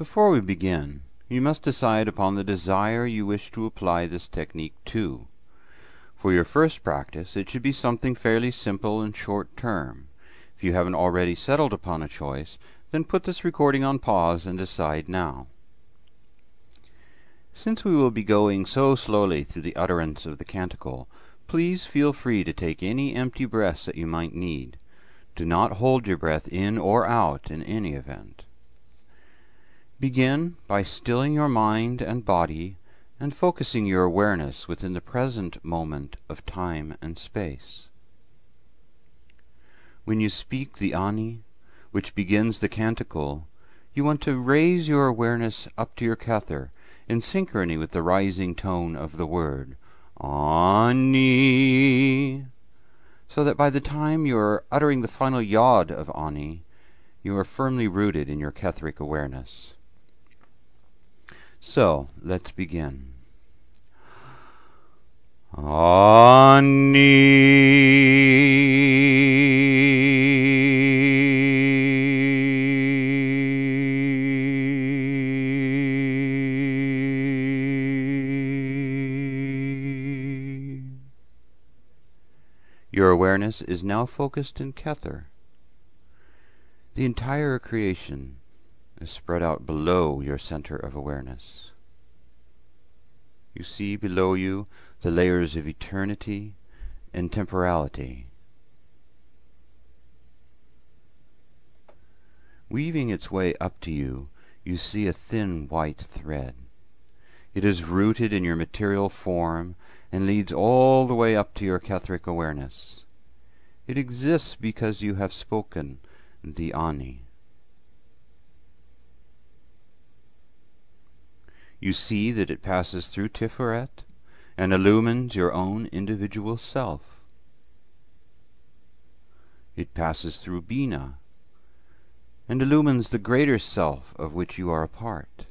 Before we begin, you must decide upon the desire you wish to apply this technique to. For your first practice, it should be something fairly simple and short-term. If you haven't already settled upon a choice, then put this recording on pause and decide now. Since we will be going so slowly through the utterance of the canticle, please feel free to take any empty breaths that you might need. Do not hold your breath in or out in any event. Begin by stilling your mind and body and focusing your awareness within the present moment of time and space. When you speak the Ani, which begins the canticle, you want to raise your awareness up to your kether in synchrony with the rising tone of the word, Ani, so that by the time you are uttering the final yod of Ani, you are firmly rooted in your ketheric awareness. So, let's begin. Your awareness is now focused in kether. The entire creation is spread out below your center of awareness. You see below you the layers of eternity and temporality. Weaving its way up to you, you see a thin white thread. It is rooted in your material form and leads all the way up to your ketheric awareness. It exists because you have spoken the Ani. You see that it passes through Tiferet and illumines your own individual self. It passes through Bina and illumines the greater self of which you are a part.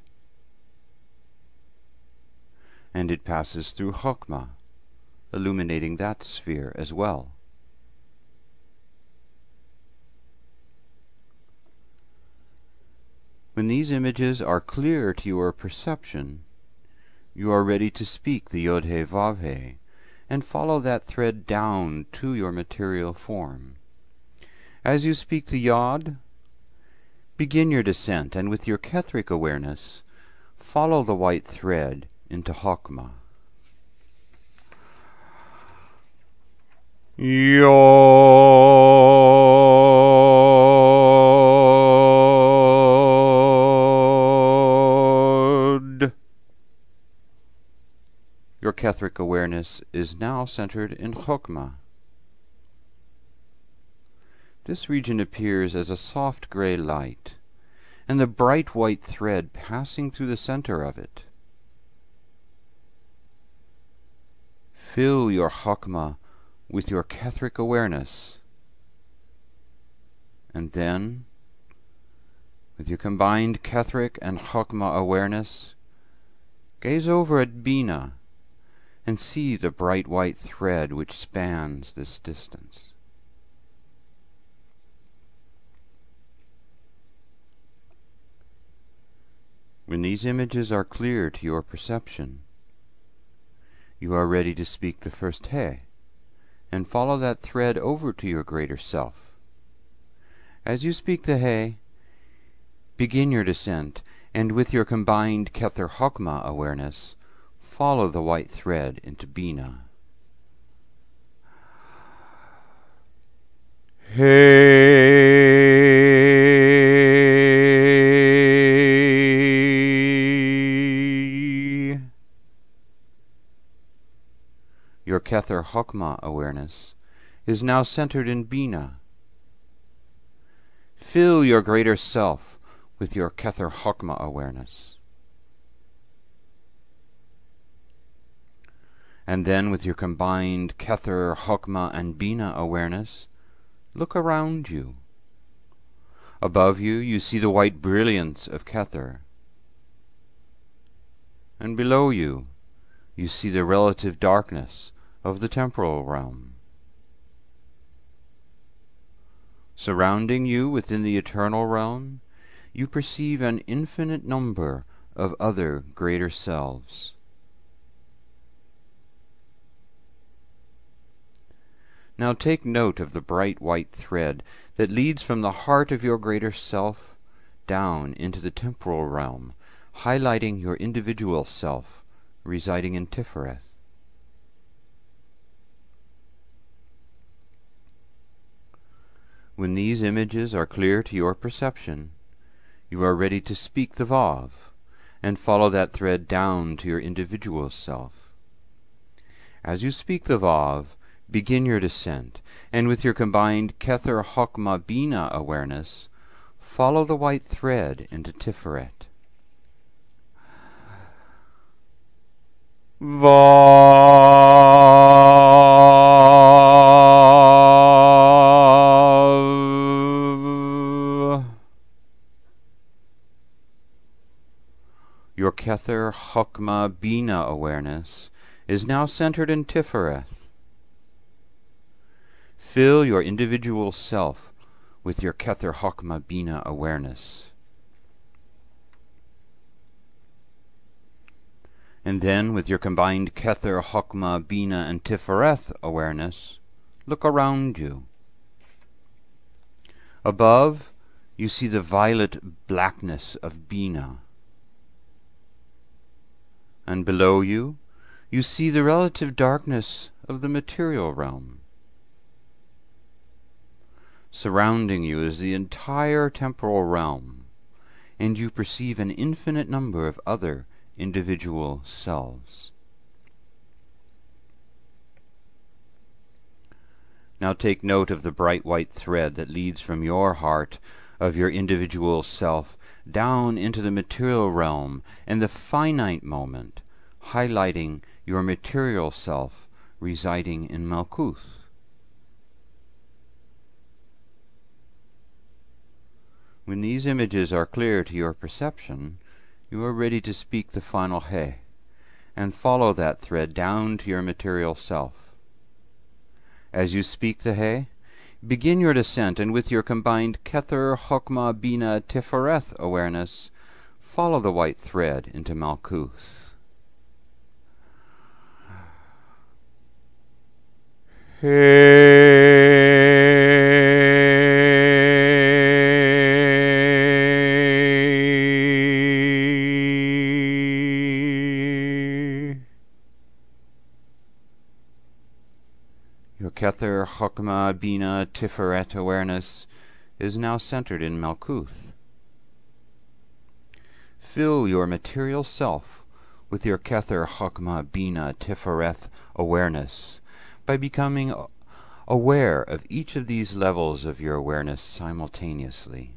And it passes through Chokmah, illuminating that sphere as well. When these images are clear to your perception, you are ready to speak the Yod-He Vav-He and follow that thread down to your material form. As you speak the Yod, begin your descent, and with your ketheric awareness, follow the white thread into Chokmah. Yod. Your ketheric awareness is now centered in Chokmah. This region appears as a soft gray light, and the bright white thread passing through the center of it. Fill your Chokmah with your ketheric awareness, and then, with your combined ketheric and Chokmah awareness, gaze over at Bina and see the bright white thread which spans this distance. When these images are clear to your perception, you are ready to speak the first He, and follow that thread over to your greater self. As you speak the He, begin your descent, and with your combined Kether Chokmah awareness, follow the white thread into Bina. Your Kether Chokmah awareness is now centered in Bina. Fill your greater self with your Kether Chokmah awareness. And then with your combined Kether, Chokmah, and Bina awareness, look around you. Above you, you see the white brilliance of Kether. And below you, you see the relative darkness of the temporal realm. Surrounding you within the eternal realm, you perceive an infinite number of other greater selves. Now take note of the bright white thread that leads from the heart of your greater self down into the temporal realm, highlighting your individual self residing in Tifereth. When these images are clear to your perception, you are ready to speak the Vav, and follow that thread down to your individual self. As you speak the Vav, begin your descent, and with your combined Kether Chokmah Bina awareness, follow the white thread into Tiferet. Vav. Your Kether Chokmah Bina awareness is now centered in Tifereth. Fill your individual self with your Kether Chokmah Bina awareness. And then, with your combined Kether Chokmah Bina and Tifereth awareness, look around you. Above, you see the violet blackness of Bina. And below you, you see the relative darkness of the material realm. Surrounding you is the entire temporal realm, and you perceive an infinite number of other individual selves. Now take note of the bright white thread that leads from your heart of your individual self down into the material realm and the finite moment, highlighting your material self residing in Malkuth. When these images are clear to your perception, you are ready to speak the final He, and follow that thread down to your material self. As you speak the He, begin your descent, and with your combined Kether Chokmah Bina Tifereth awareness, follow the white thread into Malkuth. Your Kether Chokmah Bina Tiferet awareness is now centered in Malkuth. Fill your material self with your Kether Chokmah Bina Tifereth awareness by becoming aware of each of these levels of your awareness simultaneously.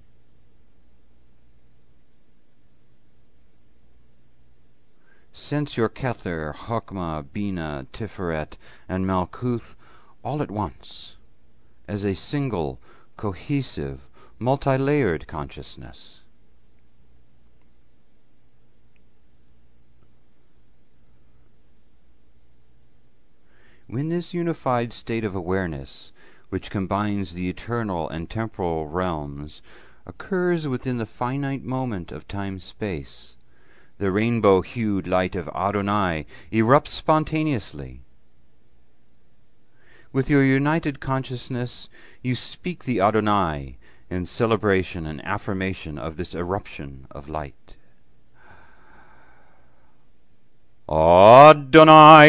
Sense your Kether Chokmah Bina Tiferet and Malkuth all at once, as a single, cohesive, multi-layered consciousness. When this unified state of awareness, which combines the eternal and temporal realms, occurs within the finite moment of time-space, the rainbow-hued light of Adonai erupts spontaneously. With your united consciousness, you speak the Adonai in celebration and affirmation of this eruption of light. Adonai.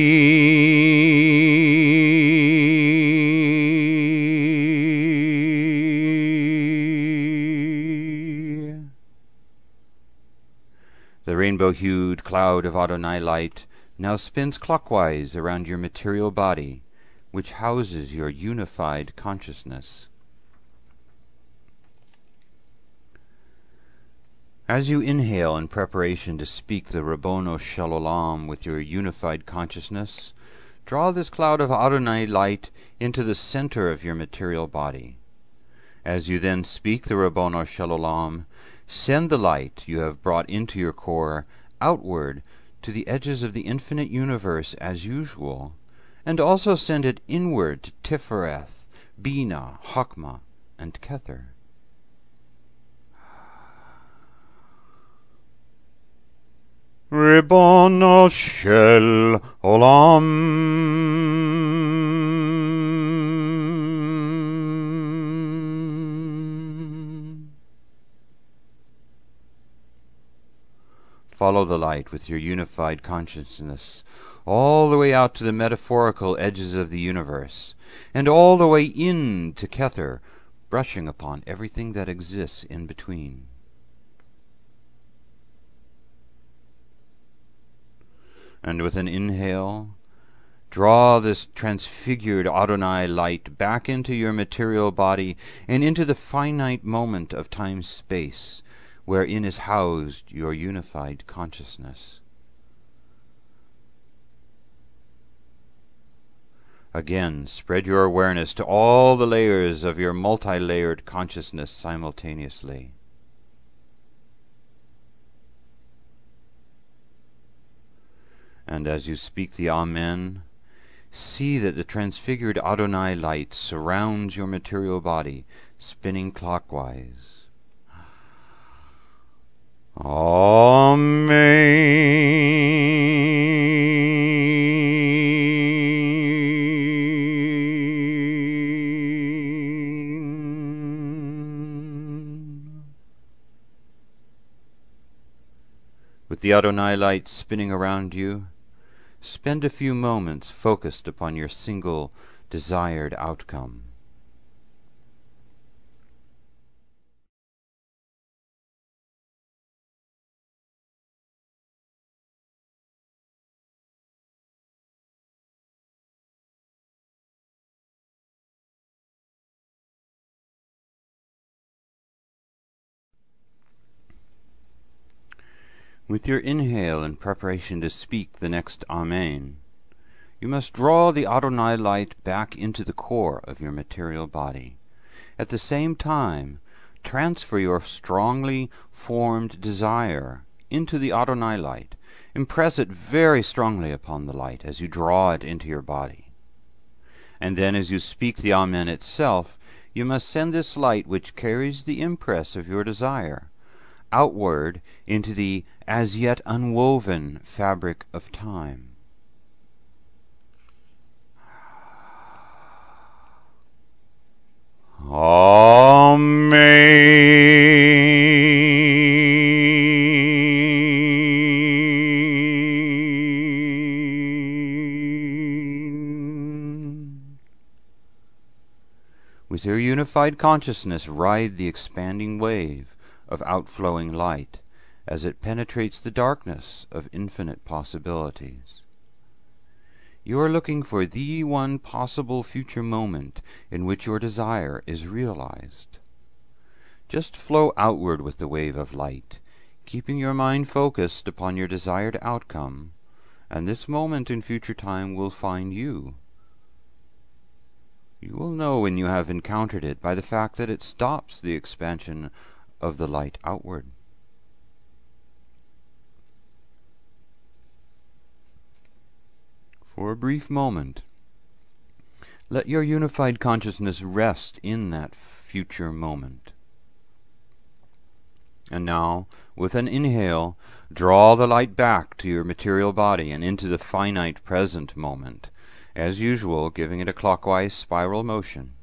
The rainbow-hued cloud of Adonai light now spins clockwise around your material body, which houses your unified consciousness. As you inhale in preparation to speak the Ribbono Shel Olam with your unified consciousness, draw this cloud of Adonai light into the center of your material body. As you then speak the Ribbono Shel Olam, send the light you have brought into your core outward to the edges of the infinite universe as usual, and also send it inward to Tifereth, Bina, Chokmah, and Kether. Ribono shel olam. Follow the light with your unified consciousness all the way out to the metaphorical edges of the universe, and all the way in to Kether, brushing upon everything that exists in between. And with an inhale, draw this transfigured Adonai light back into your material body and into the finite moment of time-space, wherein is housed your unified consciousness. Again, spread your awareness to all the layers of your multi-layered consciousness simultaneously. And as you speak the Amen, see that the transfigured Adonai light surrounds your material body, spinning clockwise. Amen. With the Adonai light spinning around you, spend a few moments focused upon your single desired outcome. With your inhale in preparation to speak the next Amen, you must draw the Adonai light back into the core of your material body. At the same time, transfer your strongly formed desire into the Adonai light. Impress it very strongly upon the light as you draw it into your body. And then as you speak the Amen itself, you must send this light which carries the impress of your desire outward into the as yet unwoven fabric of time. Amen. With your unified consciousness, ride the expanding wave of outflowing light as it penetrates the darkness of infinite possibilities. You are looking for the one possible future moment in which your desire is realized. Just flow outward with the wave of light, keeping your mind focused upon your desired outcome, and this moment in future time will find you. You will know when you have encountered it by the fact that it stops the expansion of the light outward. For a brief moment, let your unified consciousness rest in that future moment. And now, with an inhale, draw the light back to your material body and into the finite present moment, as usual, giving it a clockwise spiral motion.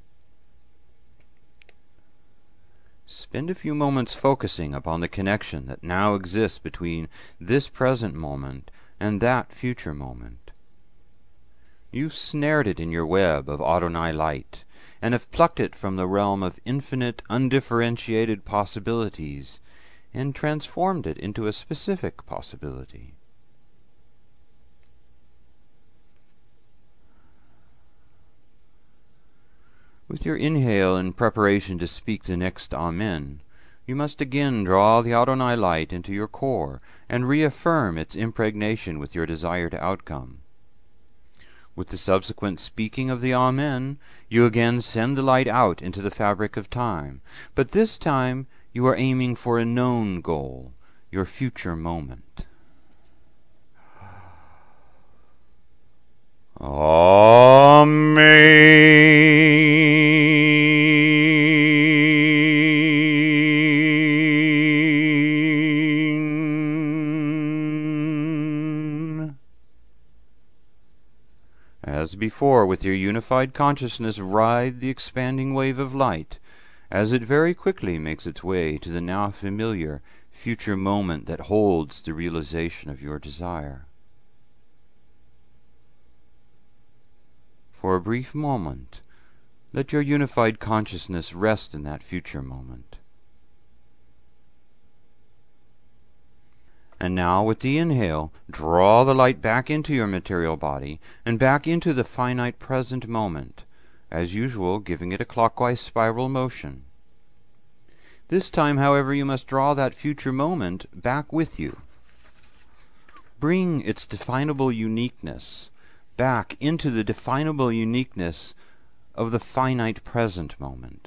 Spend a few moments focusing upon the connection that now exists between this present moment and that future moment. You've snared it in your web of Adonai light, and have plucked it from the realm of infinite, undifferentiated possibilities, and transformed it into a specific possibility. With your inhale in preparation to speak the next Amen, you must again draw the Adonai light into your core and reaffirm its impregnation with your desired outcome. With the subsequent speaking of the Amen, you again send the light out into the fabric of time, but this time you are aiming for a known goal, your future moment. Amen. As before, with your unified consciousness, ride the expanding wave of light as it very quickly makes its way to the now familiar future moment that holds the realization of your desire. For a brief moment, let your unified consciousness rest in that future moment. And now, with the inhale, draw the light back into your material body and back into the finite present moment, as usual, giving it a clockwise spiral motion. This time, however, you must draw that future moment back with you. Bring its definable uniqueness back into the definable uniqueness of the finite present moment.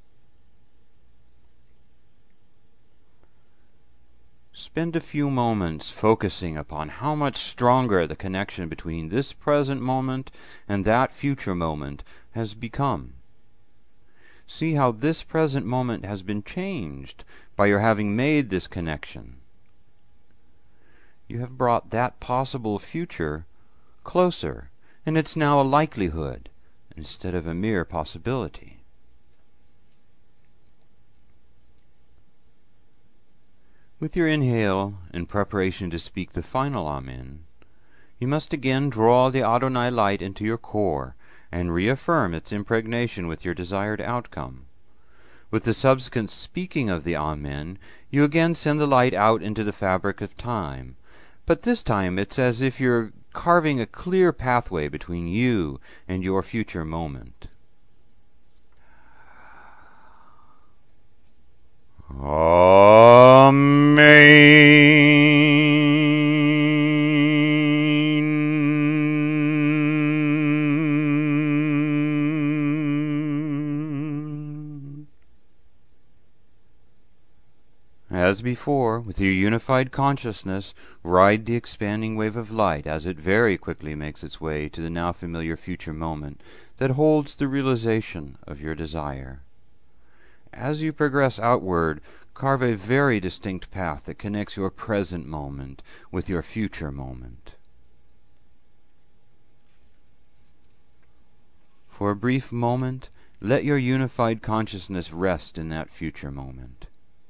Spend a few moments focusing upon how much stronger the connection between this present moment and that future moment has become. See how this present moment has been changed by your having made this connection. You have brought that possible future closer, and it's now a likelihood instead of a mere possibility. With your inhale, in preparation to speak the final Amen, you must again draw the Adonai light into your core and reaffirm its impregnation with your desired outcome. With the subsequent speaking of the Amen, you again send the light out into the fabric of time, but this time it's as if you're carving a clear pathway between you and your future moment. Amen. As before, with your unified consciousness, ride the expanding wave of light as it very quickly makes its way to the now familiar future moment that holds the realization of your desire. As you progress outward, carve a very distinct path that connects your present moment with your future moment. For a brief moment, let your unified consciousness rest in that future moment.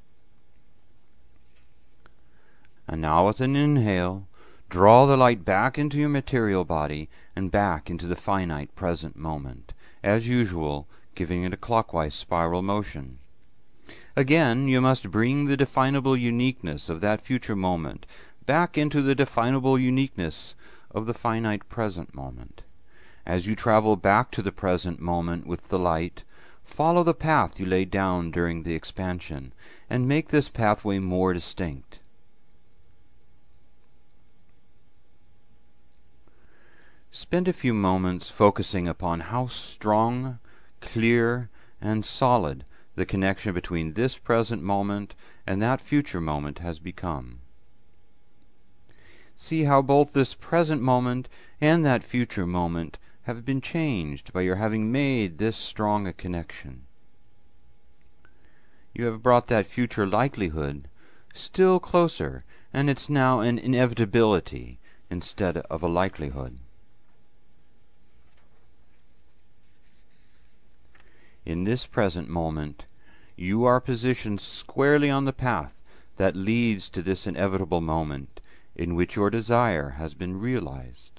And now, with an inhale, draw the light back into your material body and back into the finite present moment, as usual, giving it a clockwise spiral motion. Again, you must bring the definable uniqueness of that future moment back into the definable uniqueness of the finite present moment. As you travel back to the present moment with the light, follow the path you laid down during the expansion, and make this pathway more distinct. Spend a few moments focusing upon how strong, clear, and solid the connection between this present moment and that future moment has become. See how both this present moment and that future moment have been changed by your having made this strong a connection. You have brought that future likelihood still closer, and it's now an inevitability instead of a likelihood. In this present moment, you are positioned squarely on the path that leads to this inevitable moment in which your desire has been realized.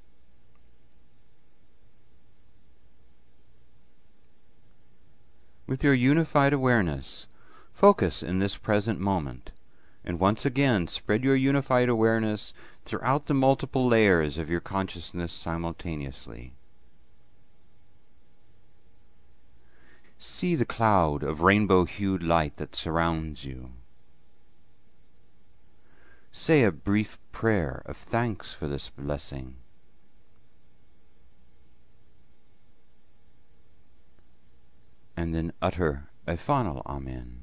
With your unified awareness, focus in this present moment, and once again spread your unified awareness throughout the multiple layers of your consciousness simultaneously. See the cloud of rainbow-hued light that surrounds you. Say a brief prayer of thanks for this blessing. And then utter a final Amen.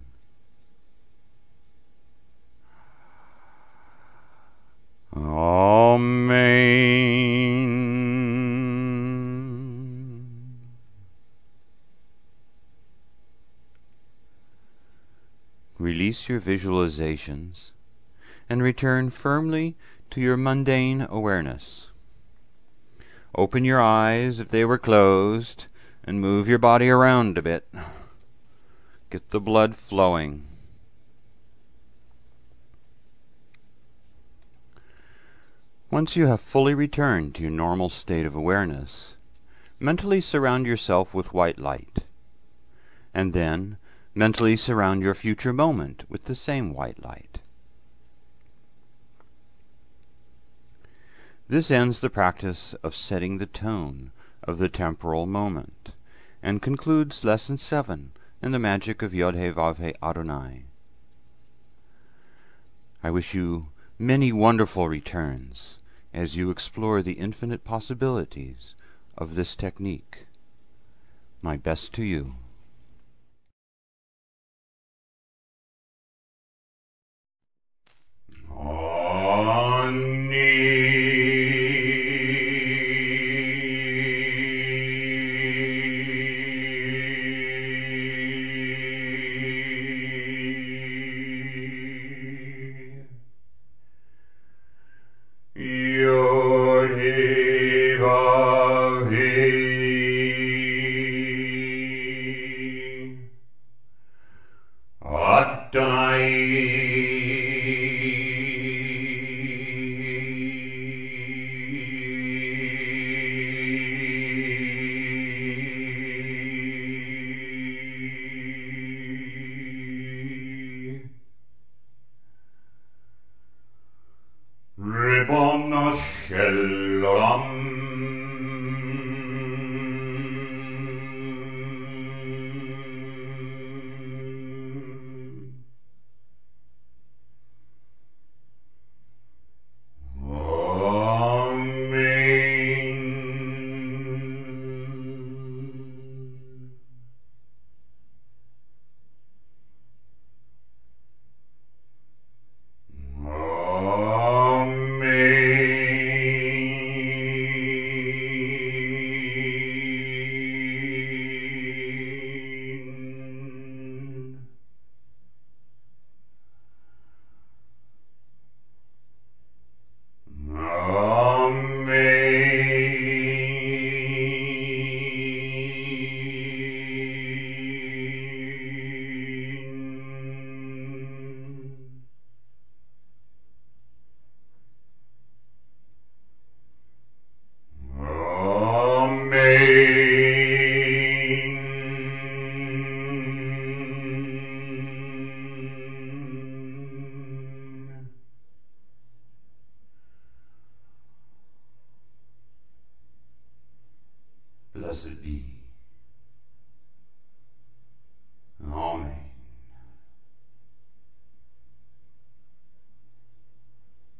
Amen. Release your visualizations and return firmly to your mundane awareness. Open your eyes if they were closed, and move your body around a bit. Get the blood flowing. Once you have fully returned to your normal state of awareness, mentally surround yourself with white light, and then mentally surround your future moment with the same white light. This ends the practice of setting the tone of the temporal moment, and concludes Lesson 7 in the magic of Yod-Heh-Vav-Heh Adonai. I wish you many wonderful returns as you explore the infinite possibilities of this technique. My best to you. Ribono shel olam, Blessed be